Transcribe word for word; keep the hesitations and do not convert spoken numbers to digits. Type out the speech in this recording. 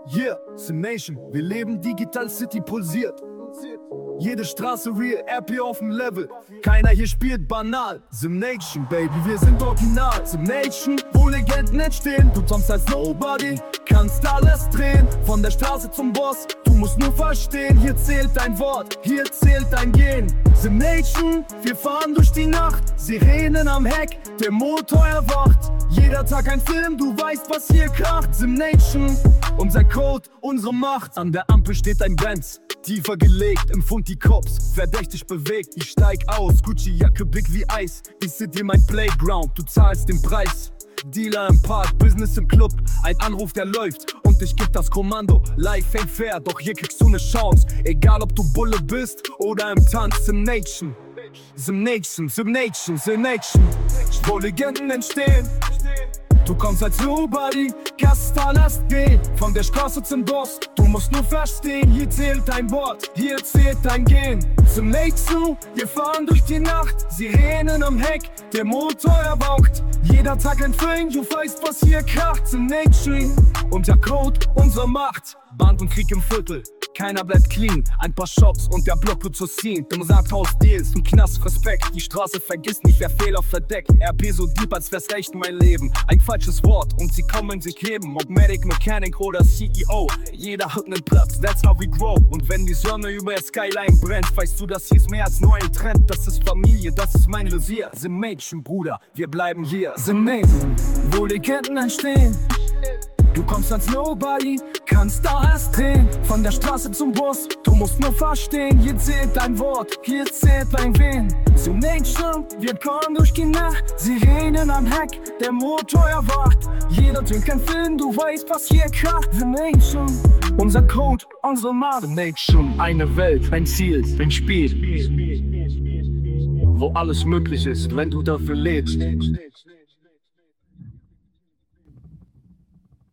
Yeah, Sim Nation, wir leben digital, City pulsiert. Jede Straße real, R P auf dem Level. Keiner hier spielt banal. Sim Nation, Baby, wir sind original. Sim Nation, wo Legenden entstehen. Du kommst als Nobody, kannst alles drehen. Von der Straße zum Boss, du musst nur verstehen. Hier zählt dein Wort, hier zählt dein Gehen. Sim Nation, wir fahren durch die Nacht. Sirenen am Heck, der Motor erwacht. Jeder Tag ein Film, du weißt, was hier kracht. Sim Nation, unser Code, unsere Macht. An der Ampel steht ein Benz, tiefer gelegt, im Fund die Cops, verdächtig bewegt. Ich steig aus, Gucci-Jacke, Blick wie Eis. Die City mein Playground, du zahlst den Preis. Dealer im Park, Business im Club, ein Anruf, der läuft und ich geb das Kommando. Life ain't fair, doch hier kriegst du ne Chance. Egal ob du Bulle bist oder im Tanz. Sim Nation, Sim Nation, Sim Nation, Sim Nation, wo Legenden entstehen. Du kommst als Nobody, kannst alles gehen. Von der Straße zum Boss, du musst nur verstehen. Hier zählt dein Wort, hier zählt dein Gehen. Sim Nation, wir fahren durch die Nacht. Sirenen am Heck, der Motor erwacht. Jeder Tag ein Film, du weißt, was hier kracht. Sim Nation, unser Code, unsere Macht. Band und Krieg im Viertel, keiner bleibt clean. Ein paar Shots und der Block wird zur Scene. Im Rathaus Deals, im Knast Respekt. Die Straße vergisst nicht, wer Fehler verdeckt. R P so deep, als wär's recht mein Leben. Ein falsches Wort und sie kommen sich heben. Ob Medic, Mechanic oder C E O, jeder hat nen Platz, that's how we grow. Und wenn die Sonne über der Skyline brennt, weißt du, das hier ist mehr als nur ein Trend. Das ist Familie, das ist mein Visier. Sim Nation, Bruder, wir bleiben hier. Sim Nation, wo Legenden entstehen. Du kommst als Nobody, kannst alles drehen. Von der Straße zum Boss, du musst nur verstehen. Hier zählt dein Wort, hier zählt dein Wen. Sim Nation, wir kommen durch die Nacht. Sirenen am Heck, der Motor erwacht. Jeder trinkt ein Film, du weißt, was hier kracht. Sim Nation, unser Code, unsere Macht. Sim Nation, eine Welt, ein Ziel, ein Spiel, wo alles möglich ist, wenn du dafür lebst.